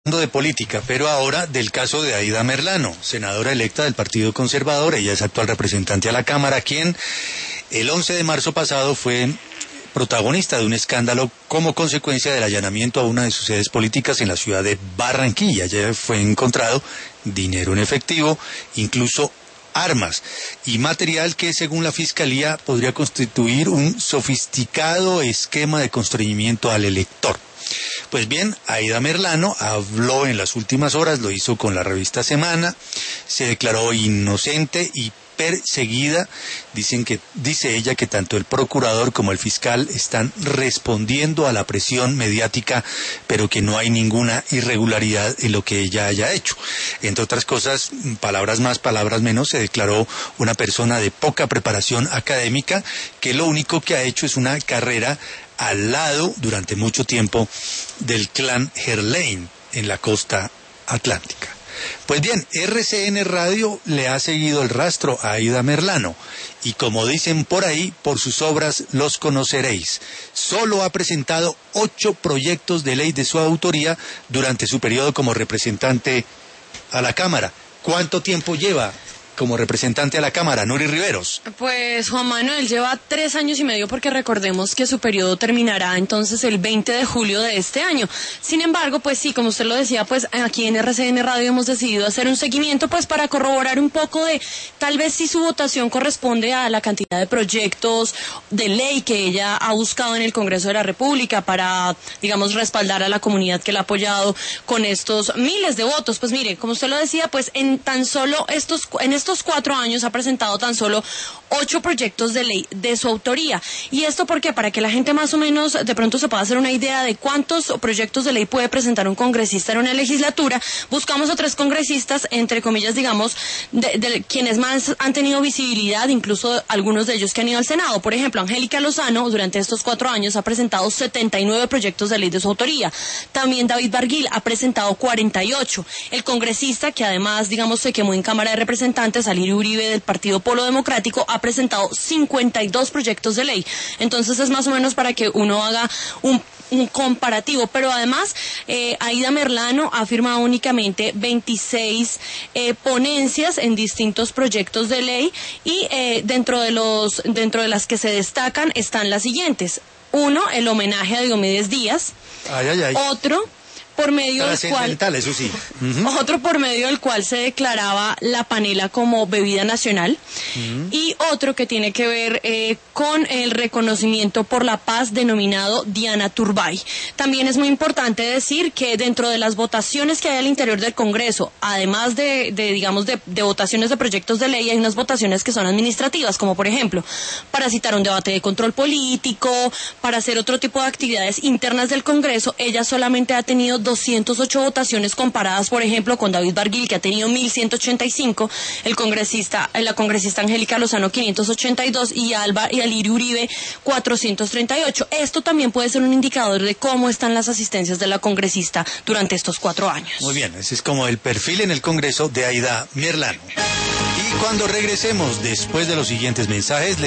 de política, pero ahora del caso de Aida Merlano, senadora electa del Partido Conservador. Ella es actual representante a la Cámara, quien el 11 de marzo pasado fue protagonista de un escándalo como consecuencia del allanamiento a una de sus sedes políticas en la ciudad de Barranquilla. Ya fue encontrado dinero en efectivo, incluso armas y material que, según la Fiscalía, podría constituir un sofisticado esquema de constreñimiento al elector. Pues bien, Aida Merlano habló en las últimas horas, lo hizo con la revista Semana, se declaró inocente y perseguida. Dice ella que tanto el procurador como el fiscal están respondiendo a la presión mediática, pero que no hay ninguna irregularidad en lo que ella haya hecho. Entre otras cosas, palabras más, palabras menos, se declaró una persona de poca preparación académica, que lo único que ha hecho es una carrera al lado durante mucho tiempo del clan Gerlain en la costa atlántica. Pues bien, RCN Radio le ha seguido el rastro a Aida Merlano y, como dicen por ahí, por sus obras los conoceréis. Solo ha presentado 8 proyectos de ley de su autoría durante su periodo como representante a la Cámara. ¿Cuánto tiempo lleva como representante a la Cámara, Nuri Riveros? Pues Juan Manuel lleva 3 años y medio, porque recordemos que su periodo terminará entonces el 20 de julio de este año. Sin embargo, pues sí, como usted lo decía, pues aquí en RCN Radio hemos decidido hacer un seguimiento pues para corroborar un poco de tal vez si su votación corresponde a la cantidad de proyectos de ley que ella ha buscado en el Congreso de la República para, digamos, respaldar a la comunidad que la ha apoyado con estos miles de votos. Pues mire, como usted lo decía, pues en estos 4 años ha presentado tan solo 8 proyectos de ley de su autoría. ¿Y esto por qué? Para que la gente más o menos de pronto se pueda hacer una idea de cuántos proyectos de ley puede presentar un congresista en una legislatura. Buscamos a 3 congresistas, entre comillas, digamos, de quienes más han tenido visibilidad, incluso algunos de ellos que han ido al Senado. Por ejemplo, Angélica Lozano, durante estos 4 años, ha presentado 79 proyectos de ley de su autoría. También David Barguil ha presentado 48. El congresista, que además, digamos, se quemó en Cámara de Representantes, Alirio Uribe, del Partido Polo Democrático, ha presentado 52 proyectos de ley. Entonces es más o menos para que uno haga un comparativo, pero además Aida Merlano ha firmado únicamente 26 ponencias en distintos proyectos de ley y dentro de las que se destacan están las siguientes. 1, el homenaje a Diomedes Díaz. Otro por medio del cual, eso sí. Otro por medio del cual se declaraba la panela como bebida nacional, y otro que tiene que ver con el reconocimiento por la paz denominado Diana Turbay. También es muy importante decir que dentro de las votaciones que hay al interior del Congreso, además de votaciones de proyectos de ley, hay unas votaciones que son administrativas, como por ejemplo, para citar un debate de control político, para hacer otro tipo de actividades internas del Congreso. Ella solamente ha tenido 208 votaciones, comparadas, por ejemplo, con David Barguil, que ha tenido 1.185, la congresista Angélica Lozano 582 y Alirio Uribe 438. Esto también puede ser un indicador de cómo están las asistencias de la congresista durante estos 4 años. Muy bien, ese es como el perfil en el Congreso de Aida Merlano. Y cuando regresemos, después de los siguientes mensajes,